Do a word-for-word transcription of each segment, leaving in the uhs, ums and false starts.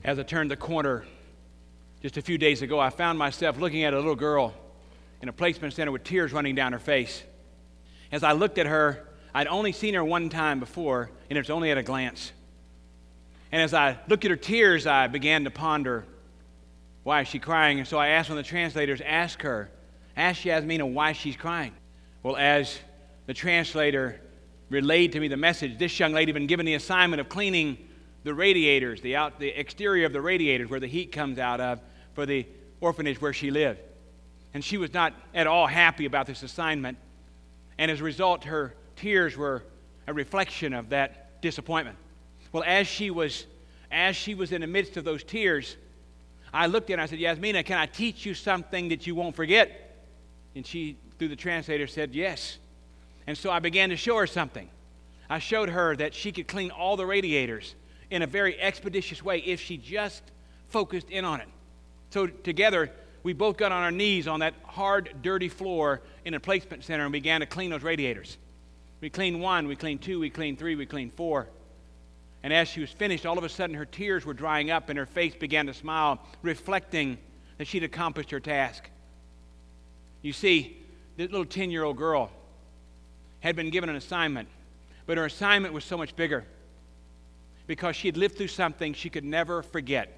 As I turned the corner just a few days ago, I found myself looking at a little girl in a placement center with tears running down her face. As I looked at her, I'd only seen her one time before, and it was only at a glance. And as I looked at her tears, I began to ponder, why is she crying? And so I asked one of the translators, ask her, ask Yasmina why she's crying. Well, as the translator relayed to me the message, this young lady had been given the assignment of cleaning the radiators, the out, the exterior of the radiators where the heat comes out of for the orphanage where she lived. And she was not at all happy about this assignment. And as a result, her tears were a reflection of that disappointment. Well, as she was, as she was in the midst of those tears, I looked at her and I said, Yasmina, can I teach you something that you won't forget? And she, through the translator, said, yes. And so I began to show her something. I showed her that she could clean all the radiators in a very expeditious way if she just focused in on it. So together, we both got on our knees on that hard, dirty floor in a placement center and began to clean those radiators. We cleaned one, we cleaned two, we cleaned three, we cleaned four. And as she was finished, all of a sudden her tears were drying up and her face began to smile, reflecting that she'd accomplished her task. You see, this little ten-year-old girl had been given an assignment, but her assignment was so much bigger because she had lived through something she could never forget.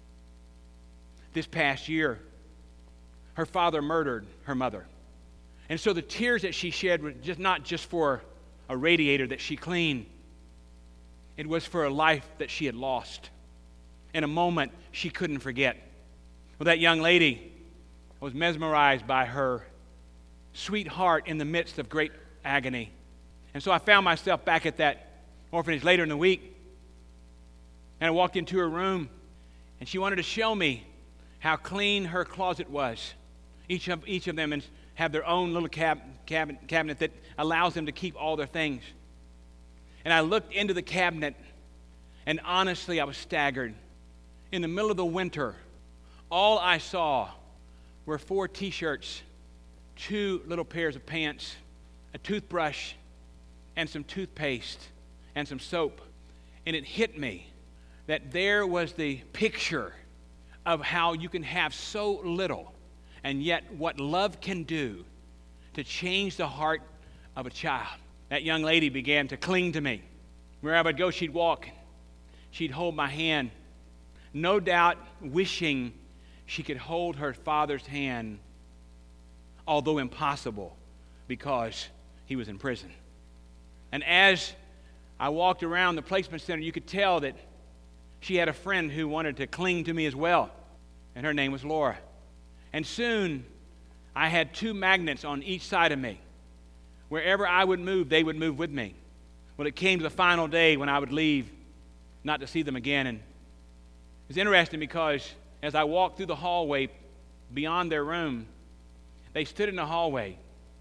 This past year, her father murdered her mother. And so the tears that she shed were just not just for a radiator that she cleaned. It was for a life that she had lost in a moment she couldn't forget. Well, that young lady was mesmerized by her sweet heart in the midst of great agony. And so I found myself back at that orphanage later in the week, and I walked into her room, and she wanted to show me how clean her closet was. Each of, each of them have their own little cab, cabinet, cabinet that allows them to keep all their things. And I looked into the cabinet, and honestly, I was staggered. In the middle of the winter, all I saw were four T-shirts, two little pairs of pants, a toothbrush, and some toothpaste, and some soap. And it hit me that there was the picture of how you can have so little, and yet what love can do to change the heart of a child. That young lady began to cling to me. Wherever I'd go, she'd walk. She'd hold my hand, no doubt wishing she could hold her father's hand, although impossible because he was in prison. And as I walked around the placement center, you could tell that she had a friend who wanted to cling to me as well, and her name was Laura. And soon, I had two magnets on each side of me. Wherever I would move, they would move with me. Well, it came to the final day when I would leave, not to see them again. And it was interesting because as I walked through the hallway beyond their room, they stood in the hallway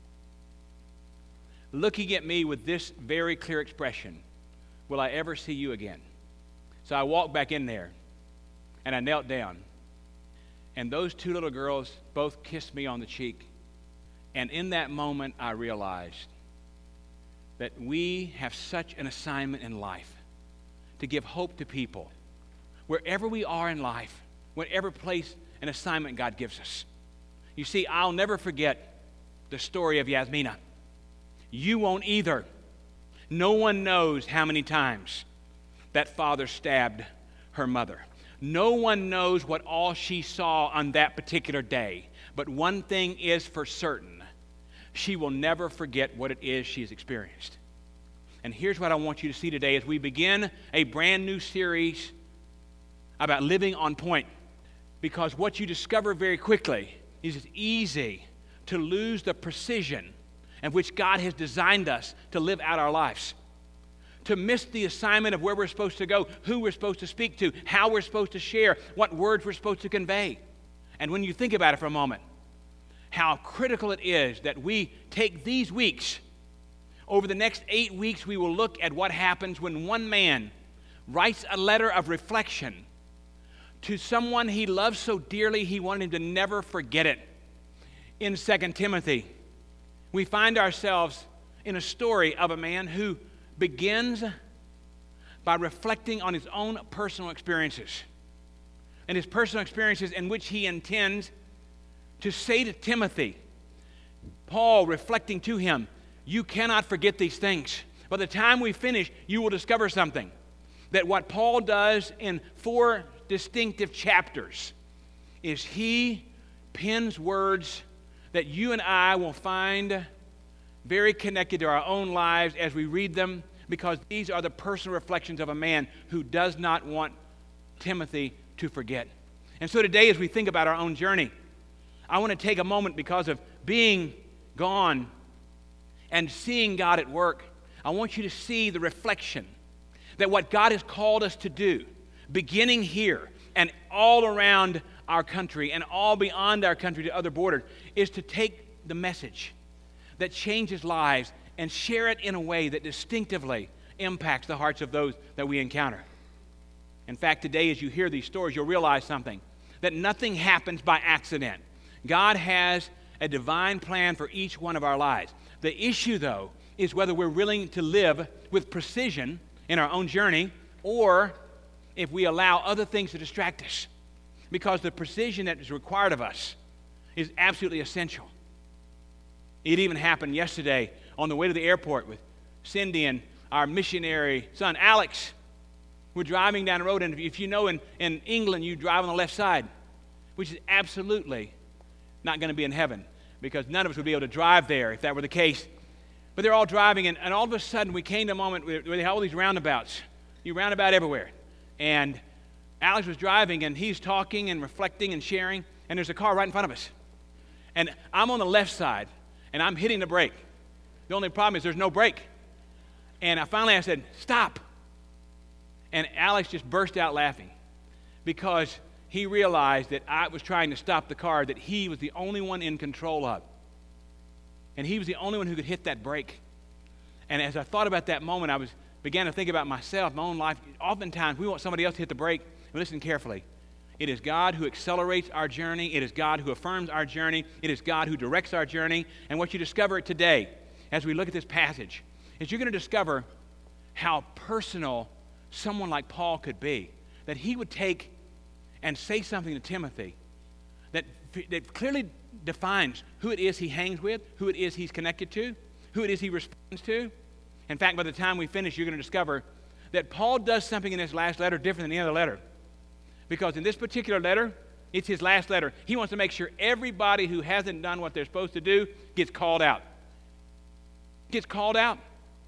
looking at me with this very clear expression, will I ever see you again? So I walked back in there, and I knelt down. And those two little girls both kissed me on the cheek. And in that moment, I realized that we have such an assignment in life to give hope to people. Wherever we are in life, whatever place and assignment God gives us. You see, I'll never forget the story of Yasmina. You won't either. No one knows how many times that father stabbed her mother. No one knows what all she saw on that particular day. But one thing is for certain. She will never forget what it is she has experienced. And here's what I want you to see today as we begin a brand new series about living on point. Because what you discover very quickly is it's easy to lose the precision in which God has designed us to live out our lives. To miss the assignment of where we're supposed to go, who we're supposed to speak to, how we're supposed to share, what words we're supposed to convey. And when you think about it for a moment, how critical it is that we take these weeks. Over the next eight weeks, we will look at what happens when one man writes a letter of reflection to someone he loves so dearly he wanted him to never forget it. In Second Timothy, we find ourselves in a story of a man who begins by reflecting on his own personal experiences. and his personal experiences in which he intends to say to Timothy, Paul reflecting to him, you cannot forget these things. By the time we finish, you will discover something. That what Paul does in four distinctive chapters is he pens words that you and I will find very connected to our own lives as we read them, because these are the personal reflections of a man who does not want Timothy to forget. And so today, as we think about our own journey, I want to take a moment, because of being gone and seeing God at work, I want you to see the reflection that what God has called us to do, beginning here and all around our country and all beyond our country to other borders, is to take the message that changes lives and share it in a way that distinctively impacts the hearts of those that we encounter. In fact, today, as you hear these stories, you'll realize something, that nothing happens by accident. God has a divine plan for each one of our lives. The issue, though, is whether we're willing to live with precision in our own journey, or if we allow other things to distract us. Because the precision that is required of us is absolutely essential. It even happened yesterday on the way to the airport with Cindy and our missionary son, Alex. We're driving down the road, and if you know in, in England, you drive on the left side, which is absolutely not going to be in heaven, because none of us would be able to drive there if that were the case. But they're all driving, and, and all of a sudden we came to a moment where they have all these roundabouts. You roundabout everywhere. And Alex was driving, and he's talking and reflecting and sharing, and there's a car right in front of us. And I'm on the left side, and I'm hitting the brake. The only problem is there's no brake. And I finally I said, stop. And Alex just burst out laughing, because he realized that I was trying to stop the car that he was the only one in control of. And he was the only one who could hit that brake. And as I thought about that moment, I was began to think about myself, my own life. Oftentimes, we want somebody else to hit the brake. And listen carefully. It is God who accelerates our journey. It is God who affirms our journey. It is God who directs our journey. And what you discover today, as we look at this passage, is you're going to discover how personal someone like Paul could be. That he would take and say something to Timothy that, that clearly defines who it is he hangs with, who it is he's connected to, who it is he responds to. In fact, by the time we finish, you're going to discover that Paul does something in this last letter different than any other letter. Because in this particular letter, it's his last letter. He wants to make sure everybody who hasn't done what they're supposed to do gets called out. Gets called out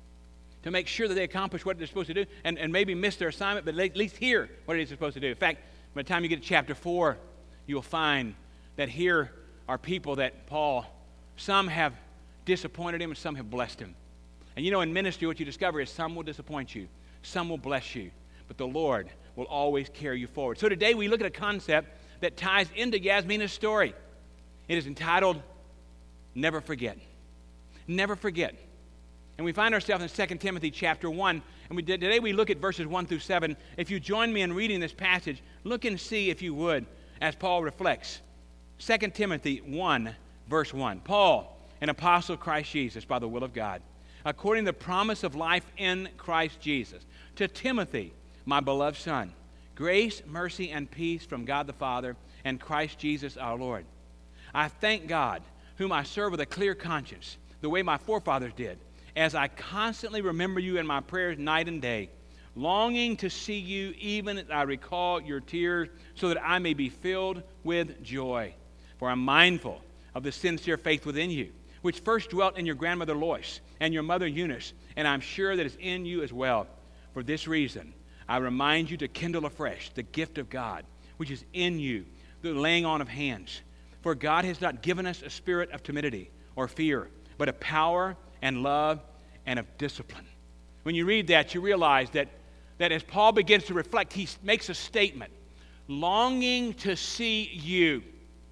to make sure that they accomplish what they're supposed to do, and, and maybe miss their assignment, but at least hear what it is they're supposed to do. In fact, by the time you get to chapter four, you'll find that here are people that Paul, some have disappointed him and some have blessed him. And you know, in ministry, what you discover is some will disappoint you, some will bless you, but the Lord will always carry you forward. So today we look at a concept that ties into Yasmina's story. It is entitled, Never Forget. Never forget. And we find ourselves in Second Timothy chapter one, and we did, today we look at verses one through seven. If you join me in reading this passage, look and see, if you would, as Paul reflects. Second Timothy one, verse one. Paul, an apostle of Christ Jesus by the will of God, according to the promise of life in Christ Jesus, to Timothy, my beloved son, grace, mercy, and peace from God the Father and Christ Jesus our Lord. I thank God, whom I serve with a clear conscience, the way my forefathers did, as I constantly remember you in my prayers night and day, longing to see you even as I recall your tears, so that I may be filled with joy. For I'm mindful of the sincere faith within you, which first dwelt in your grandmother Lois and your mother Eunice, and I'm sure that it's in you as well. For this reason, I remind you to kindle afresh the gift of God, which is in you, the laying on of hands. For God has not given us a spirit of timidity or fear, but of power and love and of discipline. When you read that, you realize that, that as Paul begins to reflect, he makes a statement, longing to see you.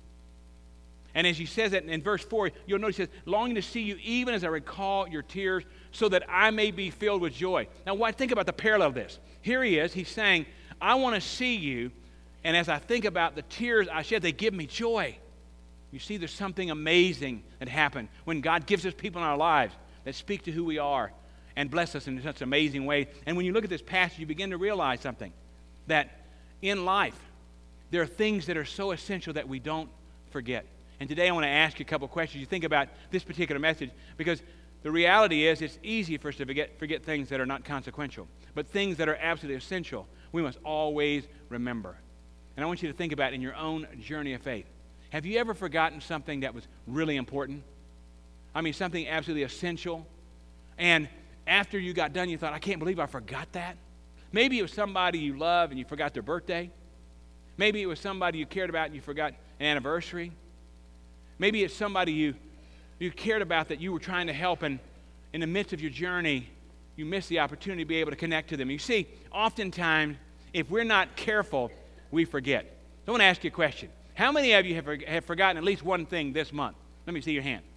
And as he says that in verse four, you'll notice he says, longing to see you even as I recall your tears, so that I may be filled with joy. Now, why, think about the parallel of this. Here he is, he's saying, I want to see you, and as I think about the tears I shed, they give me joy. You see, there's something amazing that happens when God gives us people in our lives that speak to who we are and bless us in such an amazing way. And when you look at this passage, you begin to realize something, that in life, there are things that are so essential that we don't forget. And today I want to ask you a couple questions. You think about this particular message, because the reality is it's easy for us to forget, forget things that are not consequential. But things that are absolutely essential, we must always remember. And I want you to think about in your own journey of faith. Have you ever forgotten something that was really important? I mean, something absolutely essential. And after you got done, you thought, I can't believe I forgot that. Maybe it was somebody you love and you forgot their birthday. Maybe it was somebody you cared about and you forgot an anniversary. Maybe it's somebody you, you cared about that you were trying to help, and in the midst of your journey, you missed the opportunity to be able to connect to them. You see, oftentimes, if we're not careful, we forget. So I want to ask you a question. How many of you have, have forgotten at least one thing this month? Let me see your hand.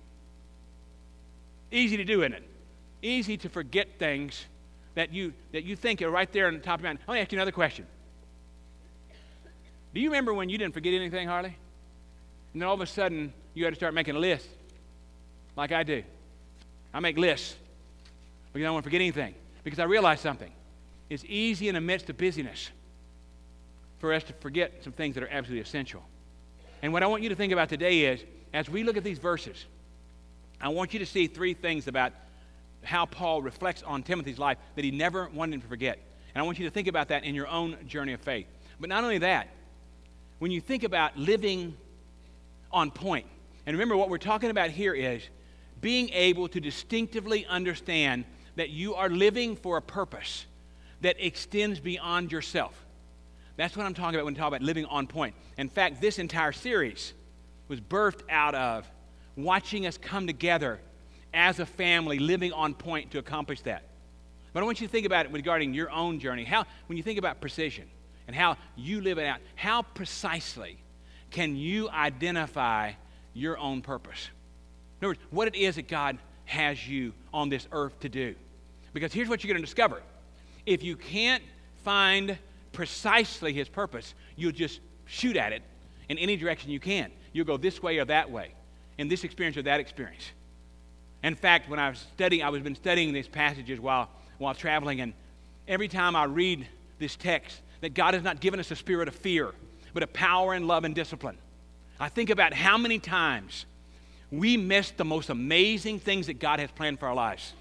Easy to do, isn't it? Easy to forget things that you that you think are right there on the top of your mind. I want to ask you another question. Do you remember when you didn't forget anything, Harley? And then all of a sudden, you had to start making a list, like I do. I make lists because I don't want to forget anything. Because I realize something. It's easy in the midst of busyness for us to forget some things that are absolutely essential. And what I want you to think about today is, as we look at these verses, I want you to see three things about how Paul reflects on Timothy's life that he never wanted him to forget. And I want you to think about that in your own journey of faith. But not only that, when you think about living on point, and remember what we're talking about here is being able to distinctively understand that you are living for a purpose that extends beyond yourself. That's what I'm talking about when I talk about living on point. In fact, this entire series was birthed out of watching us come together as a family, living on point to accomplish that. But I want you to think about it regarding your own journey. How, when you think about precision and how you live it out, how precisely can you identify your own purpose? In other words, what it is that God has you on this earth to do. Because here's what you're going to discover. If you can't find precisely his purpose, you'll just shoot at it in any direction you can. You'll go this way or that way, in this experience or that experience. In fact, when I was studying, I was been studying these passages while while traveling, and every time I read this text, that God has not given us a spirit of fear, but of power and love and discipline. I think about how many times we miss the most amazing things that God has planned for our lives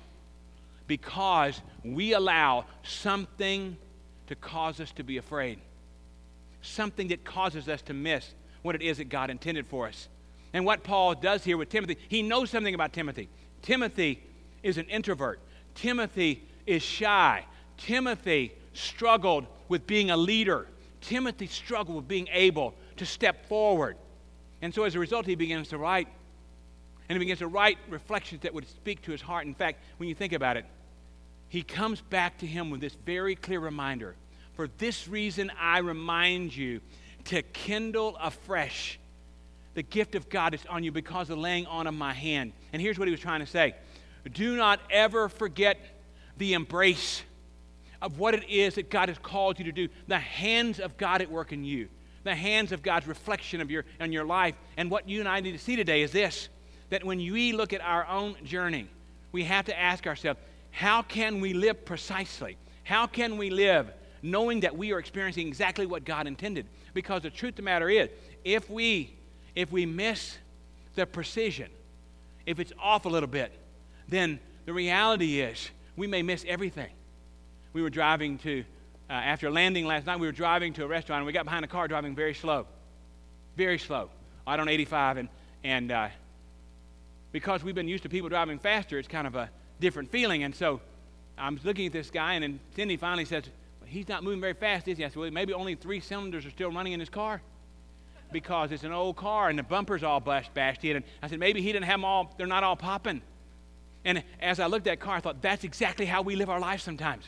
because we allow something to cause us to be afraid, something that causes us to miss what it is that God intended for us. And what Paul does here with Timothy, he knows something about Timothy. Timothy is an introvert. Timothy is shy. Timothy struggled with being a leader. Timothy struggled with being able to step forward. And so as a result, he begins to write. And he begins to write reflections that would speak to his heart. In fact, when you think about it, he comes back to him with this very clear reminder. For this reason, I remind you to kindle afresh the gift of God that's on you because of the laying on of my hand. And here's what he was trying to say. Do not ever forget the embrace of what it is that God has called you to do. The hands of God at work in you. The hands of God's reflection of your, on your life. And what you and I need to see today is this, that when we look at our own journey, we have to ask ourselves, how can we live precisely? How can we live knowing that we are experiencing exactly what God intended? Because the truth of the matter is, if we If we miss the precision, if it's off a little bit, then the reality is we may miss everything. We were driving to, uh, after landing last night, we were driving to a restaurant, and we got behind a car driving very slow. Very slow. Out on eighty-five, and, and uh, because we've been used to people driving faster, it's kind of a different feeling. And so I'm looking at this guy, and then Cindy finally says, he's not moving very fast, is he? I said, well, maybe only three cylinders are still running in his car, because it's an old car and the bumper's all bashed, bashed in. And I said, maybe he didn't have them all, they're not all popping. And as I looked at that car, I thought, that's exactly how we live our lives sometimes.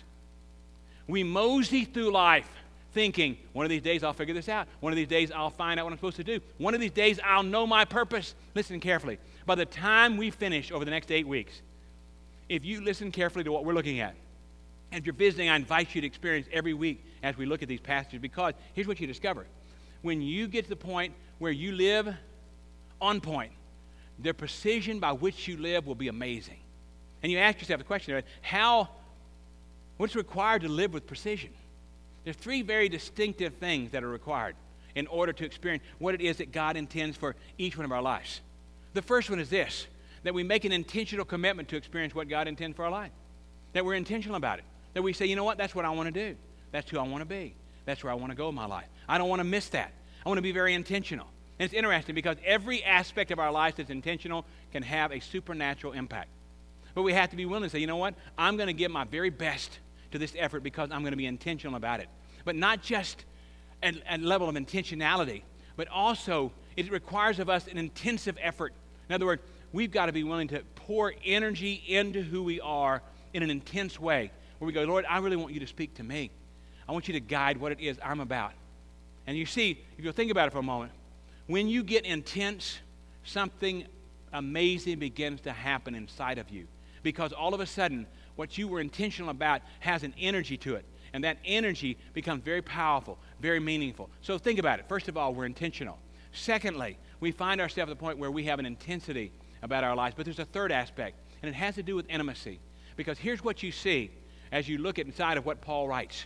We mosey through life thinking, one of these days I'll figure this out. One of these days I'll find out what I'm supposed to do. One of these days I'll know my purpose. Listen carefully. By the time we finish over the next eight weeks, if you listen carefully to what we're looking at, and if you're visiting, I invite you to experience every week as we look at these passages, because here's what you discover. When you get to the point where you live on point, the precision by which you live will be amazing. And you ask yourself the question, how, what's required to live with precision? There's three very distinctive things that are required. in order to experience what it is that God intends for each one of our lives. The first one is this, that we make an intentional commitment to experience what God intends for our life. That we're intentional about it. That we say, you know what, that's what I want to do. That's who I want to be. That's where I want to go in my life. I don't want to miss that. I want to be very intentional. And it's interesting because every aspect of our life that's intentional can have a supernatural impact. But we have to be willing to say, you know what, I'm going to give my very best to this effort because I'm going to be intentional about it. But not just a, a level of intentionality, but also it requires of us an intensive effort. In other words, we've got to be willing to pour energy into who we are in an intense way, where we go, Lord, I really want you to speak to me. I want you to guide what it is I'm about. And you see, if you think about it for a moment, when you get intense, something amazing begins to happen inside of you. Because all of a sudden, what you were intentional about has an energy to it. And that energy becomes very powerful, very meaningful. So think about it. First of all, we're intentional. Secondly, we find ourselves at the point where we have an intensity about our lives. But there's a third aspect, and it has to do with intimacy. Because here's what you see as you look at inside of what Paul writes.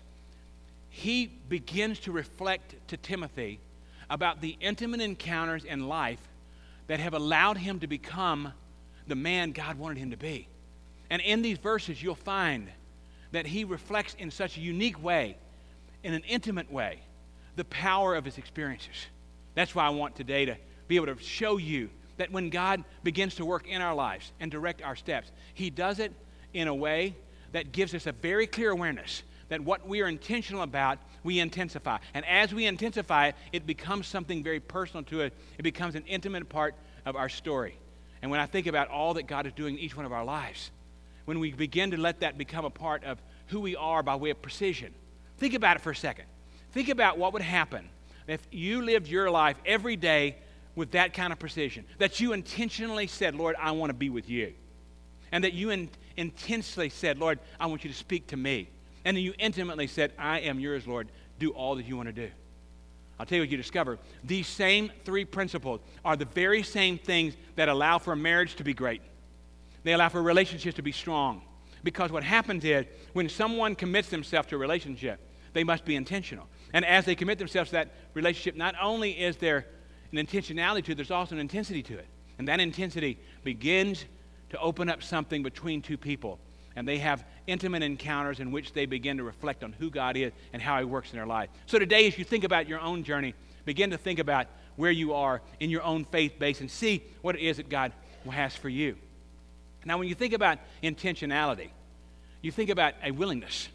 He begins to reflect to Timothy about the intimate encounters in life that have allowed him to become the man God wanted him to be. And in these verses, you'll find that he reflects in such a unique way, in an intimate way, the power of his experiences. That's why I want today to be able to show you that when God begins to work in our lives and direct our steps, he does it in a way that gives us a very clear awareness that what we are intentional about, we intensify. And as we intensify it, it becomes something very personal to it. It becomes an intimate part of our story. And when I think about all that God is doing in each one of our lives, when we begin to let that become a part of who we are by way of precision, think about it for a second. Think about what would happen if you lived your life every day with that kind of precision, that you intentionally said, Lord, I want to be with you. And that you in, intensely said, Lord, I want you to speak to me. And then you intimately said, I am yours, Lord. Do all that you want to do. I'll tell you what you discover. These same three principles are the very same things that allow for a marriage to be great. They allow for relationships to be strong. Because what happens is, when someone commits themselves to a relationship, they must be intentional. And as they commit themselves to that relationship, not only is there an intentionality to it, there's also an intensity to it. And that intensity begins to open up something between two people. And they have intimate encounters in which they begin to reflect on who God is and how he works in their life. So today, as you think about your own journey, begin to think about where you are in your own faith base and see what it is that God has for you. Now, when you think about intentionality, you think about a willingness,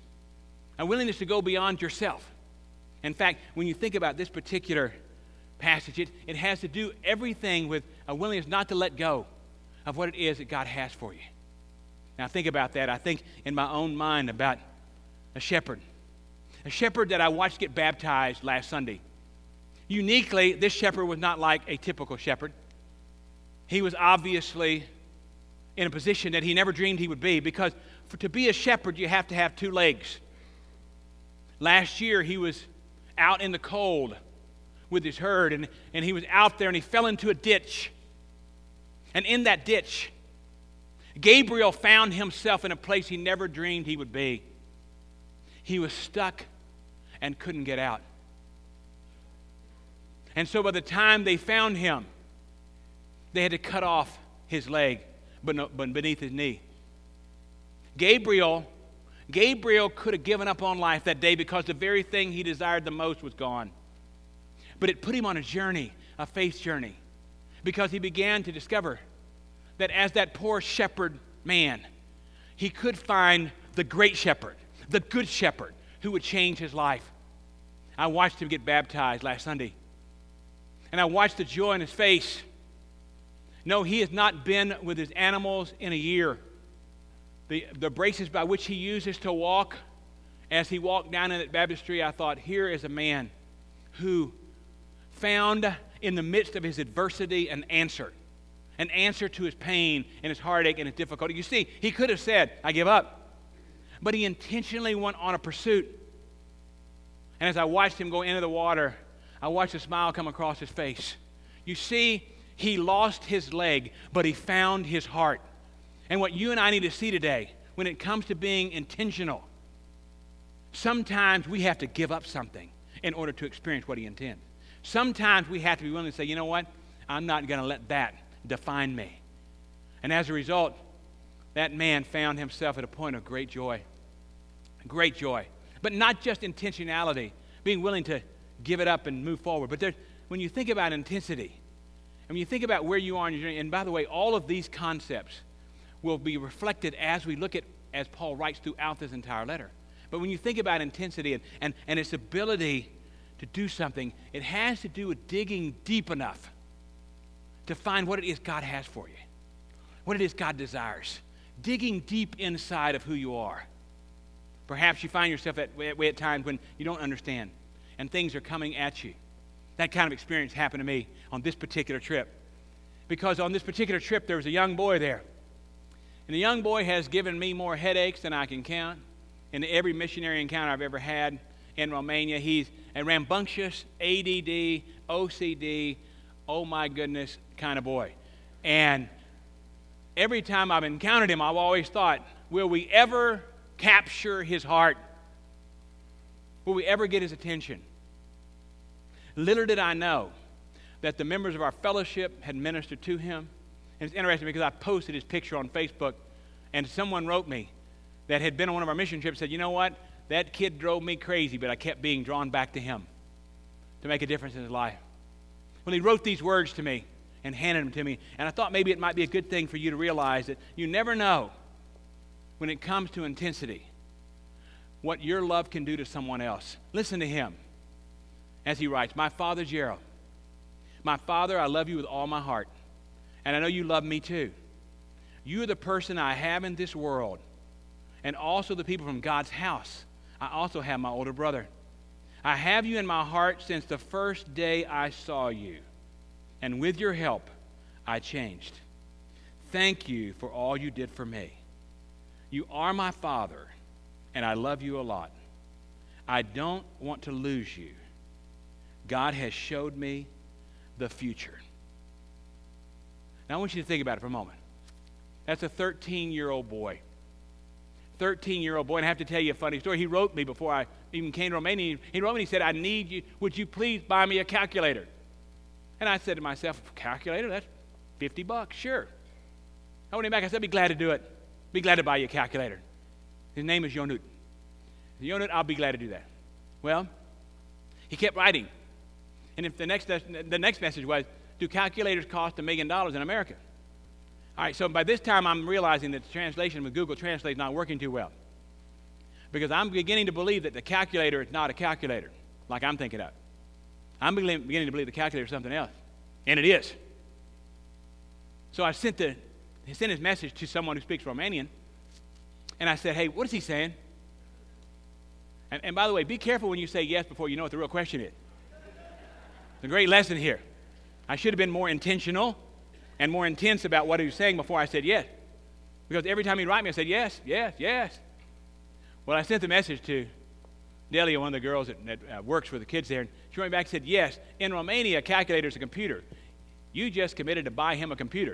a willingness to go beyond yourself. In fact, when you think about this particular passage, it, it has to do everything with a willingness not to let go of what it is that God has for you. Now, think about that. I think in my own mind about a shepherd. A shepherd that I watched get baptized last Sunday. Uniquely, this shepherd was not like a typical shepherd. He was obviously in a position that he never dreamed he would be, because for, to be a shepherd, you have to have two legs. Last year, he was out in the cold with his herd, and, and he was out there, and he fell into a ditch. And in that ditch, Gabriel found himself in a place he never dreamed he would be. He was stuck and couldn't get out. And so by the time they found him, they had to cut off his leg, but, no, but beneath his knee. Gabriel, Gabriel could have given up on life that day because the very thing he desired the most was gone. But it put him on a journey, a faith journey, because he began to discover that as that poor shepherd man, he could find the great shepherd, the good shepherd, who would change his life. I watched him get baptized last Sunday, and I watched the joy in his face. No, he has not been with his animals in a year. The, the braces by which he uses to walk, as he walked down in that baptistry, I thought, here is a man who found in the midst of his adversity an answer. An answer to his pain and his heartache and his difficulty. You see, he could have said, I give up. But he intentionally went on a pursuit. And as I watched him go into the water, I watched a smile come across his face. You see, he lost his leg, but he found his heart. And what you and I need to see today, when it comes to being intentional, sometimes we have to give up something in order to experience what he intends. Sometimes we have to be willing to say, you know what? I'm not going to let that define me. And as a result, that man found himself at a point of great joy. Great joy. But not just intentionality, being willing to give it up and move forward. But there, when you think about intensity, and when you think about where you are in your journey, and by the way, all of these concepts will be reflected as we look at, as Paul writes throughout this entire letter. But when you think about intensity and, and, and its ability to do something, it has to do with digging deep enough to find what it is God has for you, what it is God desires, digging deep inside of who you are. Perhaps you find yourself that way at times when you don't understand and things are coming at you. That kind of experience happened to me on this particular trip. Because on this particular trip, there was a young boy there. And the young boy has given me more headaches than I can count. In every missionary encounter I've ever had in Romania, he's a rambunctious, A D D, O C D, oh my goodness kind of boy. And every time I've encountered him, I've always thought, will we ever capture his heart? Will we ever get his attention? Little did I know that the members of our fellowship had ministered to him. And it's interesting because I posted his picture on Facebook, and someone wrote me that had been on one of our mission trips, said, you know what? That kid drove me crazy, but I kept being drawn back to him to make a difference in his life. Well, he wrote these words to me and handed them to me, and I thought maybe it might be a good thing for you to realize that you never know when it comes to intensity what your love can do to someone else. Listen to him as he writes, my father Gerald, my father, I love you with all my heart, and I know you love me too. You are the person I have in this world, and also the people from God's house. I also have my older brother. I have you in my heart since the first day I saw you, and with your help, I changed. Thank you for all you did for me. You are my father, and I love you a lot. I don't want to lose you. God has showed me the future. Now I want you to think about it for a moment. That's a thirteen-year-old boy. thirteen-year-old boy, and I have to tell you a funny story. He wrote me before I even came to Romania. He wrote me and he said, I need you, would you please buy me a calculator? And I said to myself, calculator? That's fifty bucks, sure. I went back, I said, I'd be glad to do it. Be glad to buy you a calculator. His name is Yonut. Yonut, I'll be glad to do that. Well, he kept writing. And if the next the next message was, do calculators cost a million dollars in America? All right, so by this time I'm realizing that the translation with Google Translate is not working too well. Because I'm beginning to believe that the calculator is not a calculator, like I'm thinking of. I'm beginning to believe the calculator is something else. And it is. So I sent, the, I sent his message to someone who speaks Romanian. And I said, hey, what is he saying? And, and by the way, be careful when you say yes before you know what the real question is. It's a great lesson here. I should have been more intentional and more intense about what he was saying before I said yes. Because every time he'd write me, I said, yes, yes, yes. Well, I sent the message to Delia, one of the girls that, that uh, works with the kids there, and she wrote me back and said, yes, in Romania, a calculator is a computer. You just committed to buy him a computer.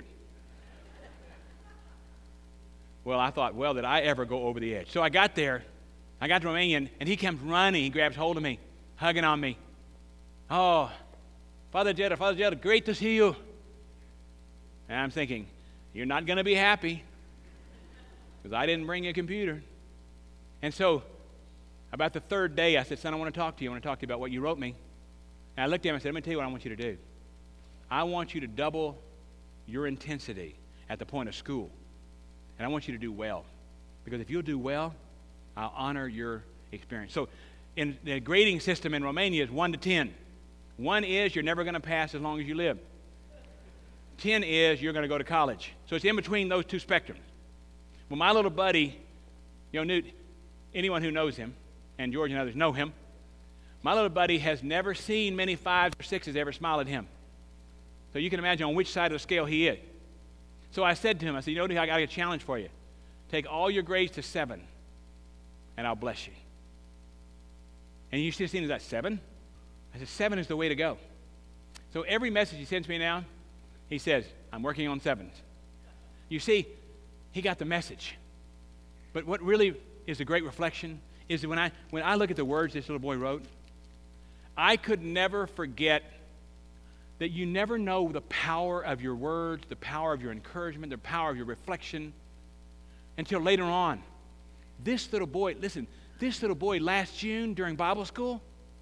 Well, I thought, well, did I ever go over the edge? So I got there, I got to Romania, and he comes running, he grabs hold of me, hugging on me. Oh, Father Gerald, Father Gerald, great to see you. And I'm thinking, you're not going to be happy because I didn't bring you a computer. And so about the third day, I said, son, I want to talk to you. I want to talk to you about what you wrote me. And I looked at him and I said, let me tell you what I want you to do. I want you to double your intensity at the point of school. And I want you to do well. Because if you'll do well, I'll honor your experience. So in the grading system in Romania is one to ten. One is you're never going to pass as long as you live. ten is you're going to go to college. So it's in between those two spectrums. Well, my little buddy, you know, Newt, anyone who knows him, and George and others know him, my little buddy has never seen many fives or sixes ever smile at him. So you can imagine on which side of the scale he is. So I said to him, I said, you know, I got a challenge for you. Take all your grades to seven, and I'll bless you. And you should have seen is that seven? I said, seven is the way to go. So every message he sends me now, he says, I'm working on sevens. You see, he got the message. But what really is a great reflection is that when I, when I look at the words this little boy wrote, I could never forget that you never know the power of your words, the power of your encouragement, the power of your reflection until later on. This little boy, listen, this little boy last June during Bible school,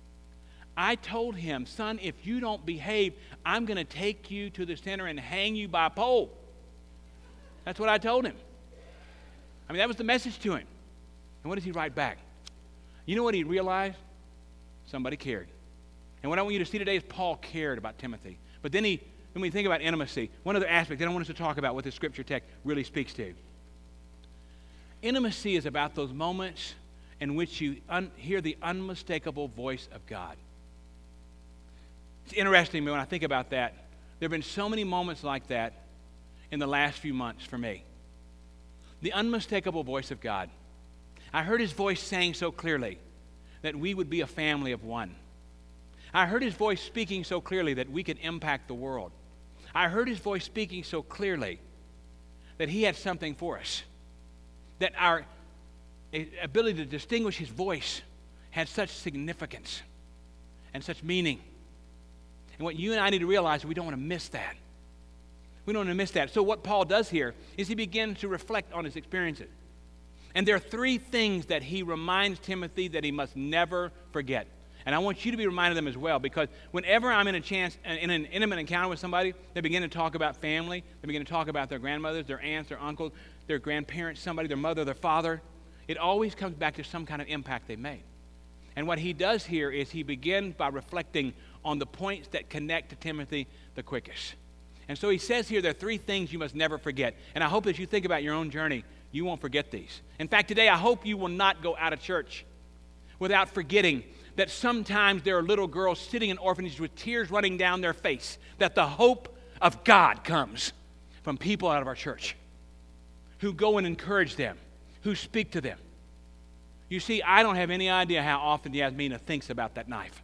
I told him, son, if you don't behave, I'm going to take you to the center and hang you by a pole. That's what I told him. I mean, that was the message to him. And what does he write back? You know what he realized? Somebody cared. And what I want you to see today is Paul cared about Timothy. But then he, when we think about intimacy, one other aspect that I want us to talk about what the scripture text really speaks to. Intimacy is about those moments in which you un- hear the unmistakable voice of God. It's interesting when I think about that. There have been so many moments like that in the last few months for me. The unmistakable voice of God. I heard his voice saying so clearly that we would be a family of one. I heard his voice speaking so clearly that we could impact the world. I heard his voice speaking so clearly that he had something for us. That our ability to distinguish his voice had such significance and such meaning. And what you and I need to realize is we don't want to miss that. We don't want to miss that. So what Paul does here is he begins to reflect on his experiences. And there are three things that he reminds Timothy that he must never forget. And I want you to be reminded of them as well, because whenever I'm in a chance, in an intimate encounter with somebody, they begin to talk about family, they begin to talk about their grandmothers, their aunts, their uncles, their grandparents, somebody, their mother, their father. It always comes back to some kind of impact they made. And what he does here is he begins by reflecting on the points that connect to Timothy the quickest. And so he says here there are three things you must never forget. And I hope as you think about your own journey, you won't forget these. In fact, today I hope you will not go out of church without forgetting that sometimes there are little girls sitting in orphanages with tears running down their face, that the hope of God comes from people out of our church who go and encourage them, who speak to them. You see, I don't have any idea how often Yasmina thinks about that knife.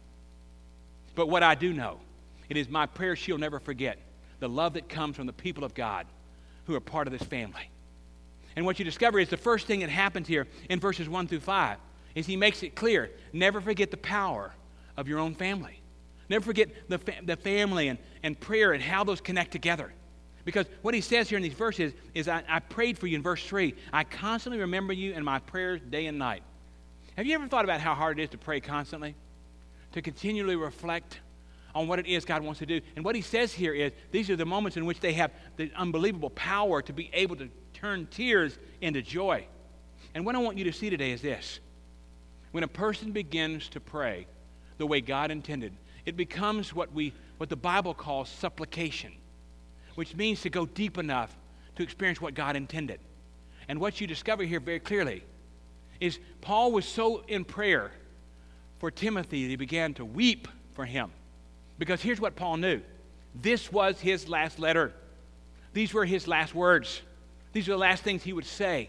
But what I do know, it is my prayer she'll never forget the love that comes from the people of God who are part of this family. And what you discover is the first thing that happens here in verses one through five is he makes it clear, never forget the power of your own family. Never forget the, fa- the family and, and prayer and how those connect together. Because what he says here in these verses is, I, I prayed for you in verse three. I constantly remember you in my prayers day and night. Have you ever thought about how hard it is to pray constantly? To continually reflect on what it is God wants to do. And what he says here is, these are the moments in which they have the unbelievable power to be able to turn tears into joy. And what I want you to see today is this. When a person begins to pray the way God intended, it becomes what we, what the Bible calls supplication, which means to go deep enough to experience what God intended. And what you discover here very clearly is Paul was so in prayer for Timothy that he began to weep for him. Because here's what Paul knew. This was his last letter. These were his last words. These are the last things he would say.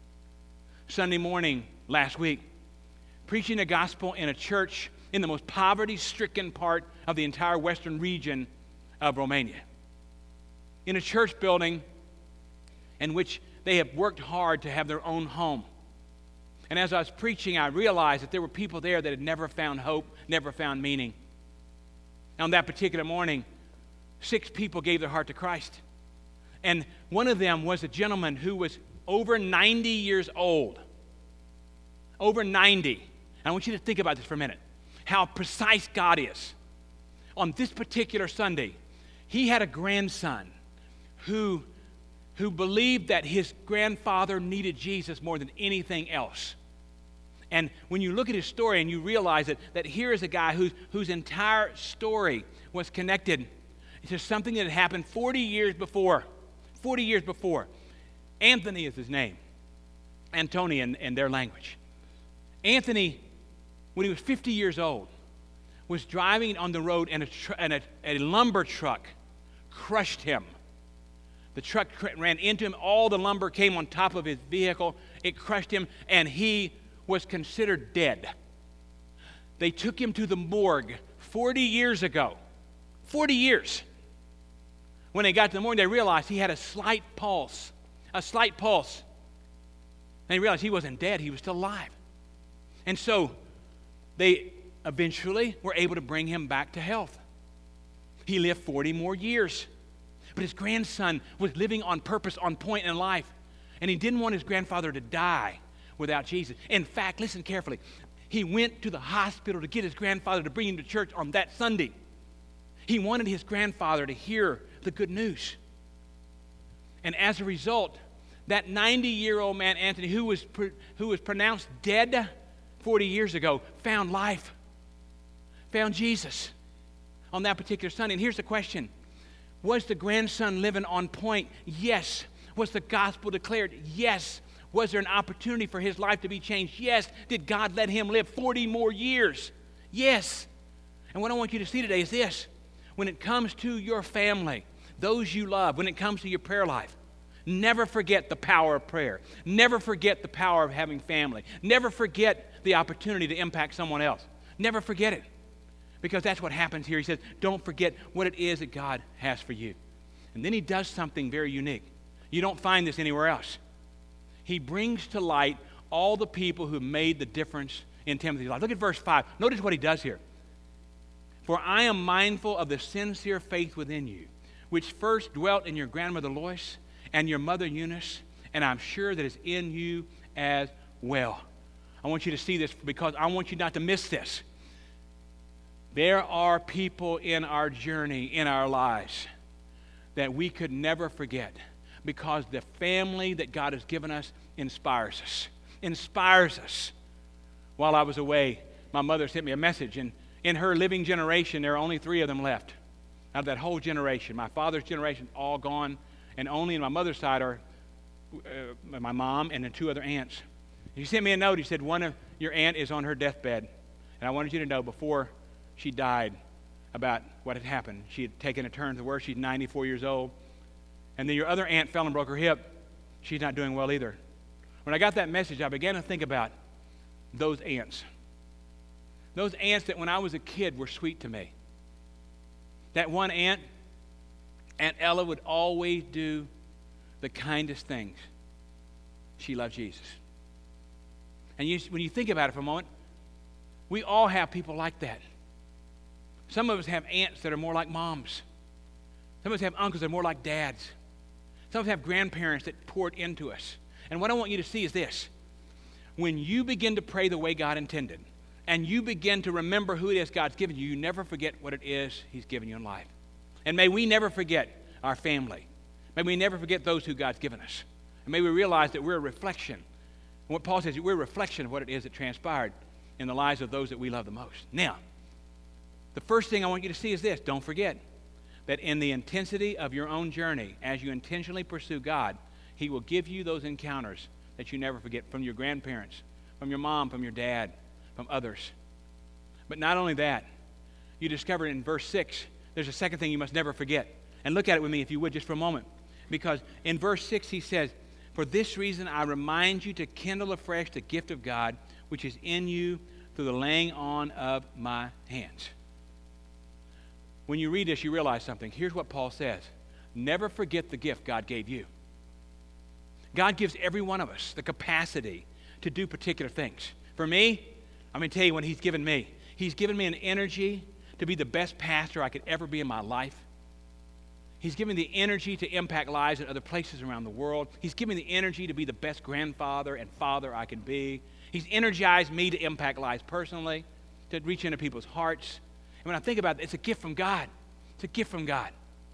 Sunday morning last week, preaching the gospel in a church in the most poverty-stricken part of the entire western region of Romania. In a church building in which they have worked hard to have their own home. And as I was preaching, I realized that there were people there that had never found hope, never found meaning. On that particular morning, six people gave their heart to Christ. And one of them was a gentleman who was over ninety years old. Over ninety. And I want you to think about this for a minute. How precise God is. On this particular Sunday, he had a grandson who, who believed that his grandfather needed Jesus more than anything else. And when you look at his story and you realize that, that here is a guy whose, whose entire story was connected to something that had happened forty years before. forty years before. Anthony is his name. Antony in, in their language. Anthony, when he was fifty years old, was driving on the road and a, tr- and a, a lumber truck crushed him. The truck cr- ran into him. All the lumber came on top of his vehicle. It crushed him, and he was considered dead. They took him to the morgue forty years ago. forty years. When they got to the morgue, they realized he had a slight pulse. A slight pulse. And they realized he wasn't dead. He was still alive. And so they eventually were able to bring him back to health. He lived forty more years. But his grandson was living on purpose, on point in life. And he didn't want his grandfather to die without Jesus. In fact, listen carefully. He went to the hospital to get his grandfather to bring him to church on that Sunday. He wanted his grandfather to hear the good news. And as a result, that ninety-year-old man, Anthony, who was, who was pronounced dead forty years ago, found life, found Jesus on that particular Sunday. And here's the question. Was the grandson living on point? Yes. Was the gospel declared? Yes. Was there an opportunity for his life to be changed? Yes. Did God let him live forty more years? Yes. And what I want you to see today is this. When it comes to your family, those you love, when it comes to your prayer life, never forget the power of prayer. Never forget the power of having family. Never forget the opportunity to impact someone else. Never forget it. Because that's what happens here. He says, don't forget what it is that God has for you. And then he does something very unique. You don't find this anywhere else. He brings to light all the people who made the difference in Timothy's life. Look at verse five. Notice what he does here. For I am mindful of the sincere faith within you, which first dwelt in your grandmother Lois and your mother Eunice, and I'm sure that is in you as well. I want you to see this because I want you not to miss this. There are people in our journey, in our lives, that we could never forget because the family that God has given us inspires us. Inspires us. While I was away, my mother sent me a message, and in her living generation, there are only three of them left. Out of that whole generation, my father's generation, all gone, and only in my mother's side are uh, my mom and the two other aunts. He sent me a note. He said, one of your aunt is on her deathbed, and I wanted you to know before she died about what had happened. She had taken a turn to the worse. She's ninety-four years old. And then your other aunt fell and broke her hip. She's not doing well either. When I got that message, I began to think about those aunts. Those aunts that when I was a kid were sweet to me. That one aunt, Aunt Ella, would always do the kindest things. She loved Jesus. And you, when you think about it for a moment, we all have people like that. Some of us have aunts that are more like moms. Some of us have uncles that are more like dads. Some of us have grandparents that poured into us. And what I want you to see is this. When you begin to pray the way God intended, and you begin to remember who it is God's given you, you never forget what it is He's given you in life. And may we never forget our family. May we never forget those who God's given us. And may we realize that we're a reflection. And what Paul says, we're a reflection of what it is that transpired in the lives of those that we love the most. Now, the first thing I want you to see is this. Don't forget that in the intensity of your own journey, as you intentionally pursue God, He will give you those encounters that you never forget from your grandparents, from your mom, from your dad, from others. But not only that, you discover in verse six, there's a second thing you must never forget. And look at it with me, if you would, just for a moment. Because in verse six, he says, for this reason I remind you to kindle afresh the gift of God, which is in you through the laying on of my hands. When you read this, you realize something. Here's what Paul says. Never forget the gift God gave you. God gives every one of us the capacity to do particular things. For me, I'm going to tell you what He's given me. He's given me an energy to be the best pastor I could ever be in my life. He's given me the energy to impact lives in other places around the world. He's given me the energy to be the best grandfather and father I can be. He's energized me to impact lives personally, to reach into people's hearts. And when I think about it, it's a gift from God. It's a gift from God.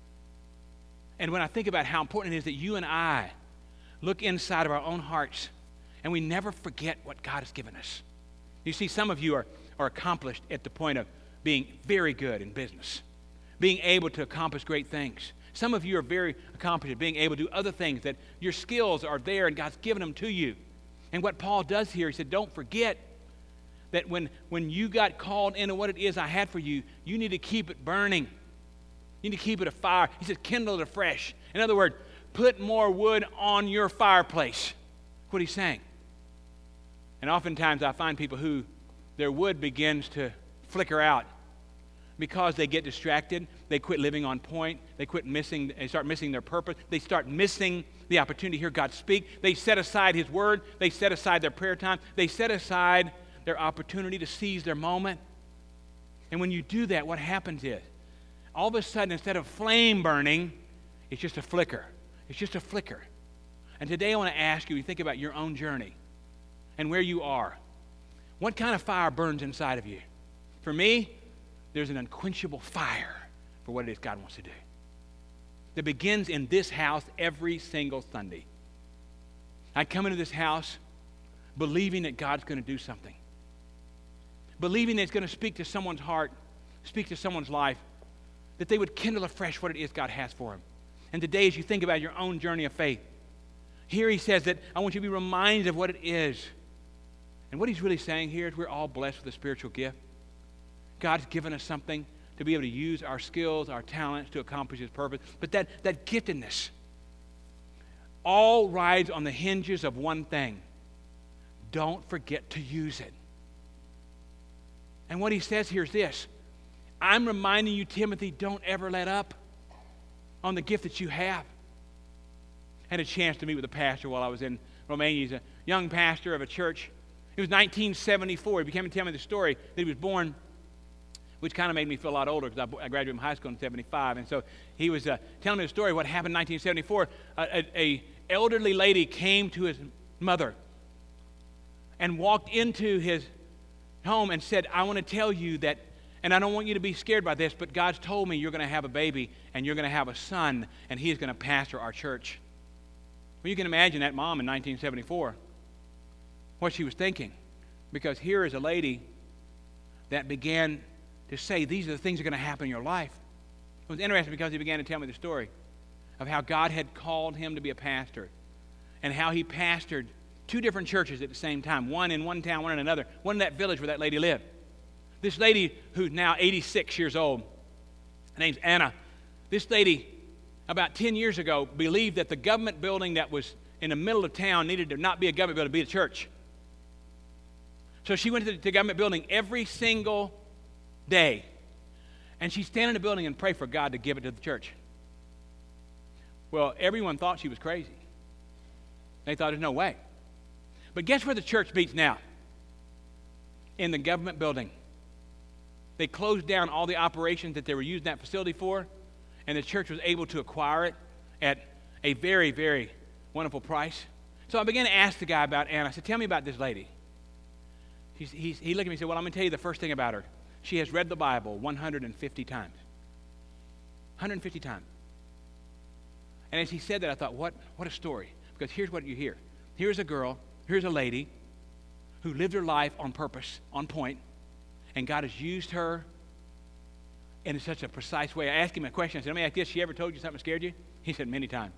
And when I think about how important it is that you and I look inside of our own hearts and we never forget what God has given us. You see, some of you are, are accomplished at the point of being very good in business, being able to accomplish great things. Some of you are very accomplished at being able to do other things that your skills are there and God's given them to you. And what Paul does here, he said, don't forget that when, when you got called into what it is I had for you, you need to keep it burning. You need to keep it afire. He said, kindle it afresh. In other words, put more wood on your fireplace. That's what he's saying. And oftentimes I find people who their wood begins to flicker out because they get distracted. They quit living on point. They quit missing, they start missing their purpose. They start missing the opportunity to hear God speak. They set aside His word. They set aside their prayer time. They set aside their opportunity to seize their moment. And when you do that, what happens is, all of a sudden, instead of flame burning, it's just a flicker. It's just a flicker. And today I want to ask you, you think about your own journey and where you are. What kind of fire burns inside of you? For me, there's an unquenchable fire for what it is God wants to do. That begins in this house every single Sunday. I come into this house believing that God's going to do something. Believing that it's going to speak to someone's heart, speak to someone's life, that they would kindle afresh what it is God has for them. And today, as you think about your own journey of faith, here he says that I want you to be reminded of what it is. And what he's really saying here is we're all blessed with a spiritual gift. God's given us something to be able to use our skills, our talents to accomplish his purpose. But that, that giftedness all rides on the hinges of one thing. Don't forget to use it. And what he says here is this. I'm reminding you, Timothy, don't ever let up on the gift that you have. I had a chance to meet with a pastor while I was in Romania. He's a young pastor of a church. It was nineteen seventy-four. He became to tell me the story that he was born, which kind of made me feel a lot older because I graduated from high school in seventy-five. And so he was uh, telling me the story of what happened in nineteen seventy-four. A, a, a elderly lady came to his mother and walked into his home and said, I want to tell you that, and I don't want you to be scared by this, but God's told me you're going to have a baby and you're going to have a son and he's going to pastor our church. Well, you can imagine that mom in nineteen seventy-four, what she was thinking. Because here is a lady that began to say, these are the things that are going to happen in your life. It was interesting because he began to tell me the story of how God had called him to be a pastor and how he pastored two different churches at the same time, one in one town, one in another, one in that village where that lady lived. This lady who's now eighty-six years old, her name's Anna. This lady, about ten years ago, believed that the government building that was in the middle of town needed to not be a government building, be a church. So she went to the, to the government building every single day, and she'd stand in the building and pray for God to give it to the church. Well, everyone thought she was crazy. They thought there's no way. But guess where the church meets now? In the government building. They closed down all the operations that they were using that facility for, and the church was able to acquire it at a very, very wonderful price. So I began to ask the guy about Anna. I said, tell me about this lady. He's, he's, he looked at me and said, well, I'm going to tell you the first thing about her. She has read the Bible one hundred fifty times. one hundred fifty times. And as he said that, I thought, what, what a story. Because here's what you hear. Here's a girl, here's a lady who lived her life on purpose, on point, and God has used her in such a precise way. I asked him a question. I said, let me ask this. She ever told you something scared you? He said, many times.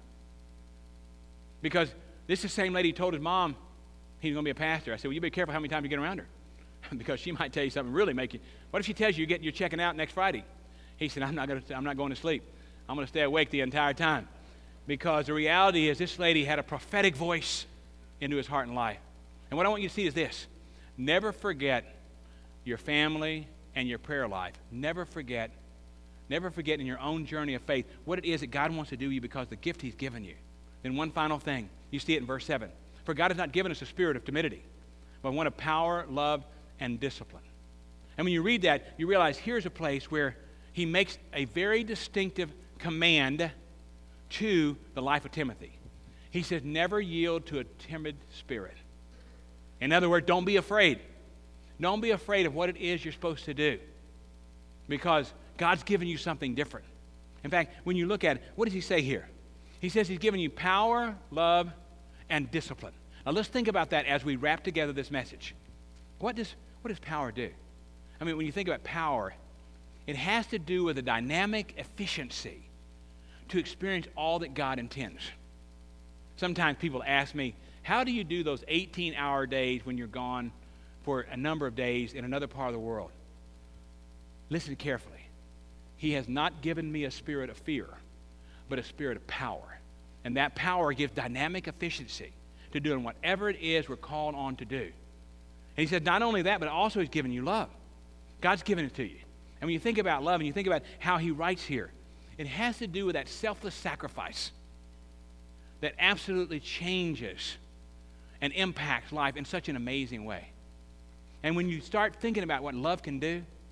Because this is the same lady who told his mom he's going to be a pastor. I said, well, you be careful how many times you get around her. Because she might tell you something really make you. What if she tells you you're, getting, you're checking out next Friday? He said, I'm not, gonna, I'm not going to sleep. I'm going to stay awake the entire time. Because the reality is this lady had a prophetic voice into his heart and life. And what I want you to see is this. Never forget your family and your prayer life. Never forget, never forget in your own journey of faith what it is that God wants to do to you because of the gift he's given you. Then one final thing. You see it in verse seven. For God has not given us a spirit of timidity, but one of power, love, and discipline. And when you read that, you realize here's a place where he makes a very distinctive command to the life of Timothy. He says, never yield to a timid spirit. In other words, don't be afraid. Don't be afraid of what it is you're supposed to do because God's given you something different. In fact, when you look at it, what does he say here? He says he's given you power, love, and discipline. Now let's think about that as we wrap together this message. What does, what does power do? I mean, when you think about power, it has to do with a dynamic efficiency to experience all that God intends. Sometimes people ask me, how do you do those eighteen-hour days when you're gone for a number of days in another part of the world? Listen carefully. He has not given me a spirit of fear, but a spirit of power. And that power gives dynamic efficiency to doing whatever it is we're called on to do. And he said not only that, but also he's given you love. God's given it to you. And when you think about love and you think about how he writes here, it has to do with that selfless sacrifice that absolutely changes and impacts life in such an amazing way. And when you start thinking about what love can do,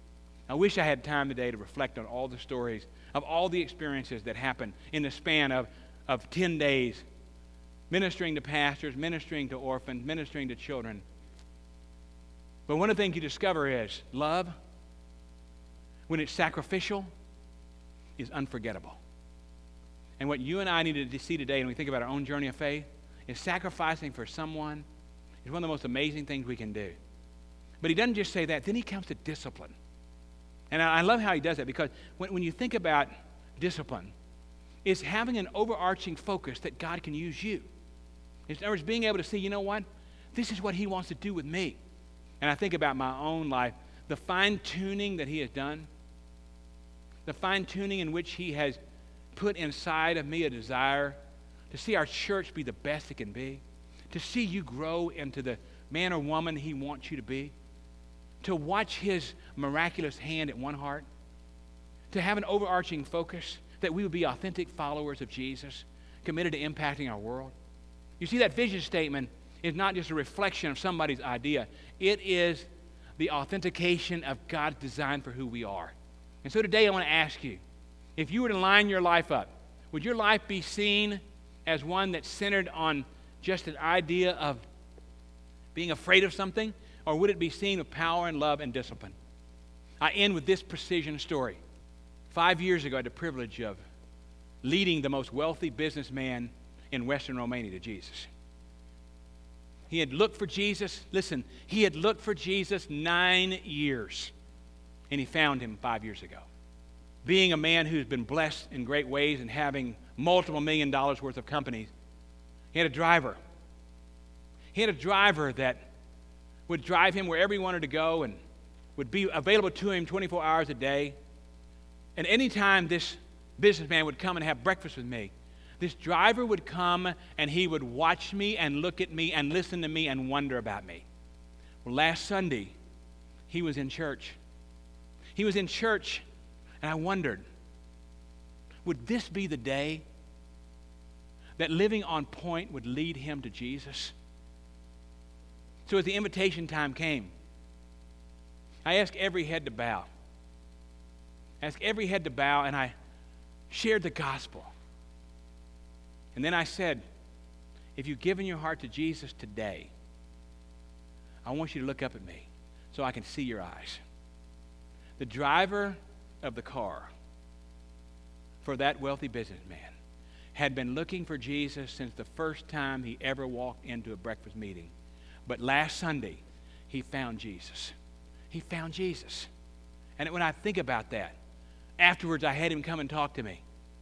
I wish I had time today to reflect on all the stories of all the experiences that happened in the span of, of ten days, ministering to pastors, ministering to orphans, ministering to children. But one of the things you discover is love, when it's sacrificial, is unforgettable. And what you and I need to see today when we think about our own journey of faith is sacrificing for someone is one of the most amazing things we can do. But he doesn't just say that. Then he comes to discipline. And I love how he does that, because when, when you think about discipline, it's having an overarching focus that God can use you. In other words, being able to see, you know what? This is what he wants to do with me. And I think about my own life, the fine-tuning that he has done, the fine-tuning in which he has put inside of me a desire to see our church be the best it can be, to see you grow into the man or woman he wants you to be, to watch his miraculous hand at One Heart, to have an overarching focus that we would be authentic followers of Jesus, committed to impacting our world. You see, that vision statement is not just a reflection of somebody's idea. It is the authentication of God's design for who we are. And so today I want to ask you, if you were to line your life up, would your life be seen as one that's centered on just an idea of being afraid of something? Or would it be seen with power and love and discipline? I end with this precision story. Five years ago, I had the privilege of leading the most wealthy businessman in Western Romania to Jesus. He had looked for Jesus. Listen, he had looked for Jesus nine years, and he found him five years ago. Being a man who's been blessed in great ways and having multiple million dollars worth of companies, he had a driver. He had a driver that would drive him wherever he wanted to go and would be available to him twenty-four hours a day. And anytime this businessman would come and have breakfast with me, this driver would come and he would watch me and look at me and listen to me and wonder about me. Well, last Sunday, he was in church. He was in church, and I wondered, would this be the day that living on point would lead him to Jesus? So as the invitation time came, I asked every head to bow. I asked every head to bow, and I shared the gospel. And then I said, if you've given your heart to Jesus today, I want you to look up at me so I can see your eyes. The driver of the car for that wealthy businessman had been looking for Jesus since the first time he ever walked into a breakfast meeting. But last Sunday, he found Jesus. He found Jesus. And when I think about that, afterwards I had him come and talk to me.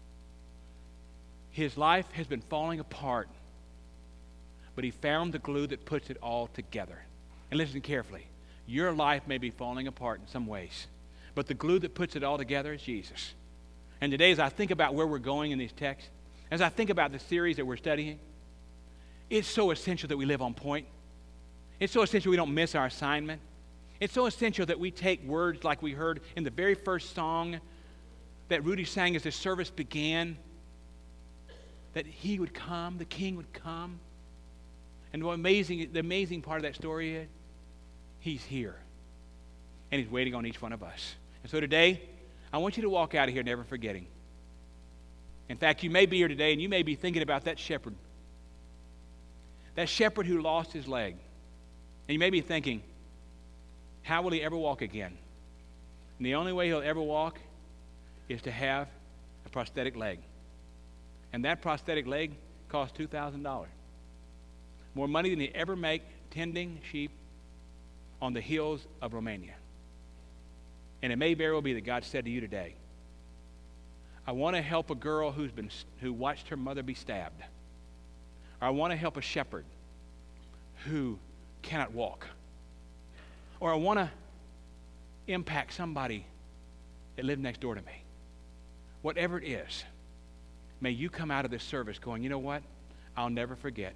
His life has been falling apart, but he found the glue that puts it all together. And listen carefully. Your life may be falling apart in some ways, but the glue that puts it all together is Jesus. And today, as I think about where we're going in these texts, as I think about the series that we're studying, it's so essential that we live on point. It's so essential we don't miss our assignment. It's so essential that we take words like we heard in the very first song that Rudy sang as the service began, that he would come, the king would come. And what amazing, the amazing part of that story is, he's here. And he's waiting on each one of us. And so today, I want you to walk out of here never forgetting. In fact, you may be here today and you may be thinking about that shepherd. That shepherd who lost his leg. And you may be thinking, how will he ever walk again? And the only way he'll ever walk is to have a prosthetic leg. And that prosthetic leg costs two thousand dollars. More money than he ever make tending sheep on the hills of Romania. And it may very well be that God said to you today, I want to help a girl who's been who watched her mother be stabbed. Or I want to help a shepherd who cannot walk. Or I want to impact somebody that lived next door to me. Whatever it is, may you come out of this service going, you know what? I'll never forget.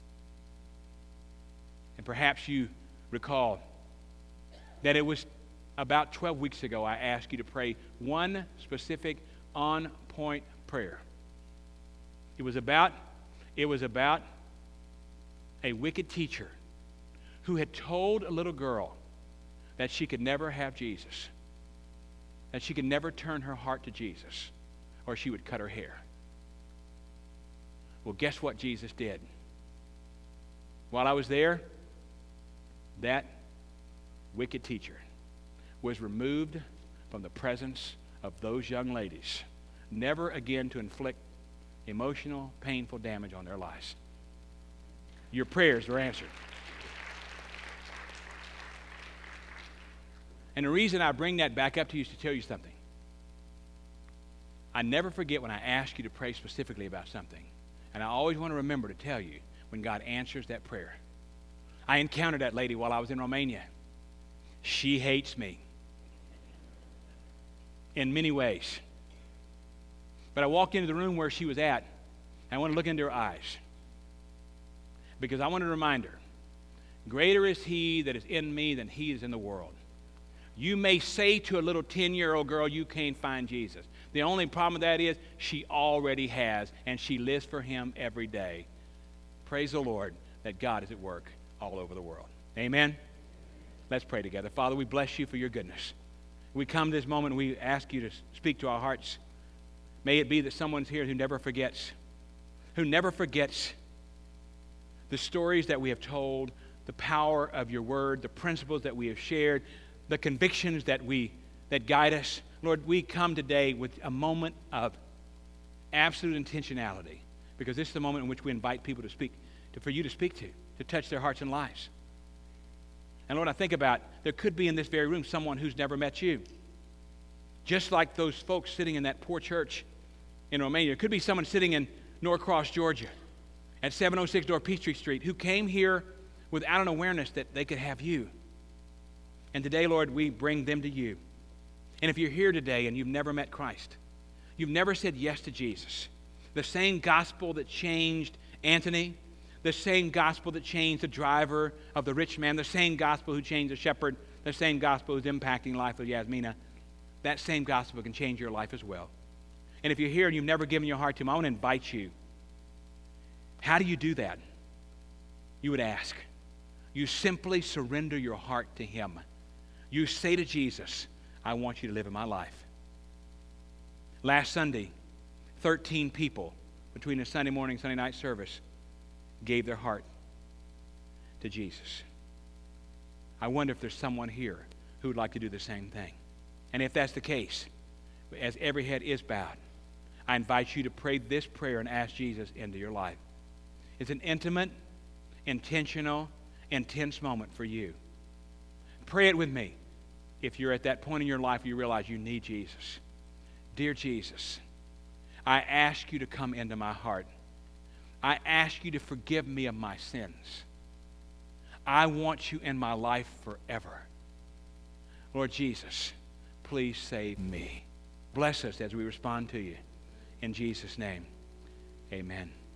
And perhaps you recall that it was about twelve weeks ago I asked you to pray one specific on-point prayer. It was about, it was about a wicked teacher who had told a little girl that she could never have Jesus. that she could never turn her heart to Jesus or she would cut her hair. Well, guess what Jesus did? While I was there, that wicked teacher was removed from the presence of those young ladies, never again to inflict emotional, painful damage on their lives. Your prayers were answered. And the reason I bring that back up to you is to tell you something. I never forget when I ask you to pray specifically about something. And I always want to remember to tell you when God answers that prayer. I encountered that lady while I was in Romania. She hates me in many ways. But I walked into the room where she was at, and I want to look into her eyes. Because I want to remind her, greater is he that is in me than he is in the world. You may say to a little ten-year-old girl, you can't find Jesus. The only problem with that is she already has, and she lives for him every day. Praise the Lord that God is at work all over the world. Amen? Let's pray together. Father, we bless you for your goodness. We come to this moment and we ask you to speak to our hearts. May it be that someone's here who never forgets, who never forgets the stories that we have told, the power of your word, the principles that we have shared, the convictions that we that guide us. Lord, we come today with a moment of absolute intentionality, because this is the moment in which we invite people to speak, to, for you to speak to, to touch their hearts and lives. And Lord, I think about, there could be in this very room someone who's never met you. Just like those folks sitting in that poor church in Romania. There could be someone sitting in Norcross, Georgia, at seven oh six North Peachtree Street, who came here without an awareness that they could have you. And today, Lord, we bring them to you. And if you're here today and you've never met Christ, you've never said yes to Jesus, the same gospel that changed Anthony, the same gospel that changed the driver of the rich man, the same gospel who changed the shepherd, the same gospel who's impacting the life of Yasmina, that same gospel can change your life as well. And if you're here and you've never given your heart to him, I want to invite you. How do you do that? You would ask. You simply surrender your heart to him. You say to Jesus, I want you to live in my life. Last Sunday, thirteen people between the Sunday morning and Sunday night service gave their heart to Jesus. I wonder if there's someone here who would like to do the same thing. And if that's the case, as every head is bowed, I invite you to pray this prayer and ask Jesus into your life. It's an intimate, intentional, intense moment for you. Pray it with me. If you're at that point in your life where you realize you need Jesus. Dear Jesus, I ask you to come into my heart. I ask you to forgive me of my sins. I want you in my life forever. Lord Jesus, please save me. Bless us as we respond to you. In Jesus' name, amen.